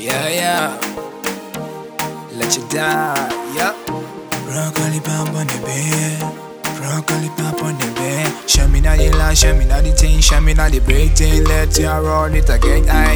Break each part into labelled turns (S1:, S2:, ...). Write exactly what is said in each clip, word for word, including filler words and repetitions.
S1: Yeah, yeah. Let you die, yeah. Broccoli pop on the bed. Broccoli pop on the bed. Show me now the line, show me now the thing, show me now the break thing. Let you roll it again, aye.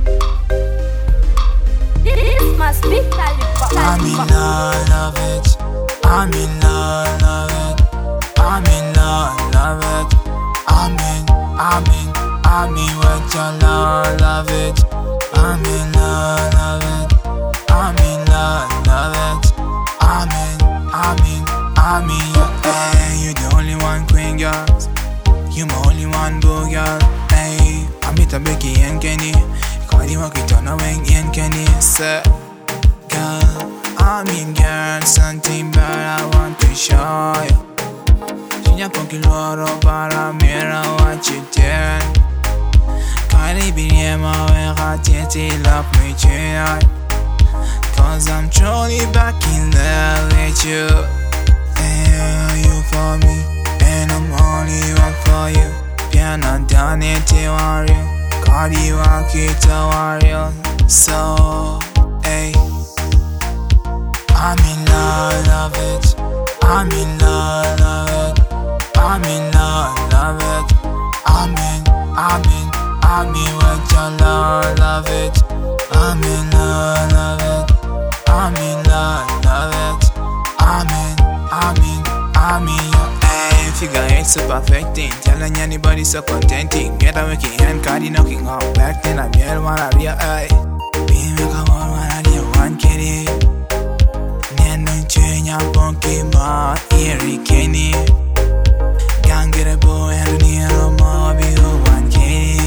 S2: This must be Khalifa.
S1: I'm in love, love it. I'm in love, love it. I'm in love, love it. I'm in, I'm in, I'm in with your love, love it. I'm in love, love it. I'm in love, love it. I'm in, I'm in, I'm in your hey, you the only one queen girl. You my only one boo girl. Hey, I'm it a Becky and Kenny. Call you walk it on a wing and Kenny. Sir, girl, I'm in girl. Something bad I want to show you. Sinya pochi loro para mira what you did. Caribbean, my way, love me tonight. Cause I'm truly back in love with you. And you for me, and I'm only one for you. Piano done it to worry. Cardi walk it to worry. So, hey, I'm in love, love it. I'm in love, love it. I'm in love, love it. I'm in, I'm in. I'm in with your love, love it. I'm in love, love it. I'm in love, love it. I'm in, I'm in, I'm in your hey, figure it's a perfect thing. Telling anybody so contenting. Get a wicked hand, cardi knocking out back. Then I'm here, wanna be a eye. Be make a one, wanna be a one kitty. Then don't change your funky ma, eerie kenny. Can't get a boy, I don't need a more, be a one kitty.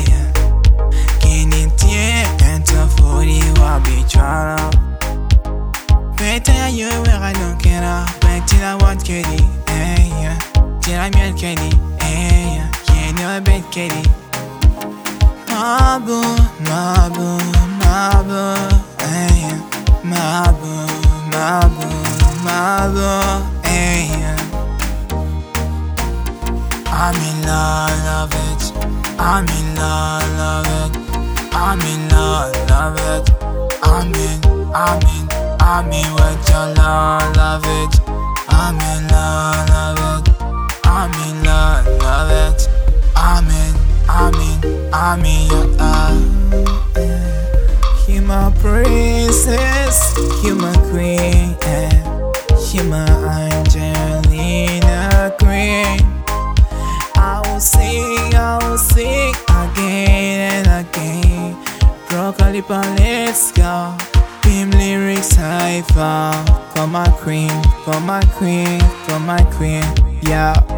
S1: Better you where I don't care now. But till I want Kelly, hey yeah. Till I'm your Kelly, hey yeah. Can't you bet Kelly? My boo, my boo, my boo, hey yeah. My boo, my boo, my boo, hey yeah. I'm in love, love it. I'm in love, love it. I'm in love, love it. I'm in, I'm in, I'm in with your love, love it. I'm in love, love it. I'm in love, love it. I'm in, I'm in, I'm in your love. You my princess, you my queen, you my Angelina queen. I will sing, I will sing again and again. Broccoli pan, let's go. Beam lyrics high far. For my queen, for my queen, for my queen, yeah.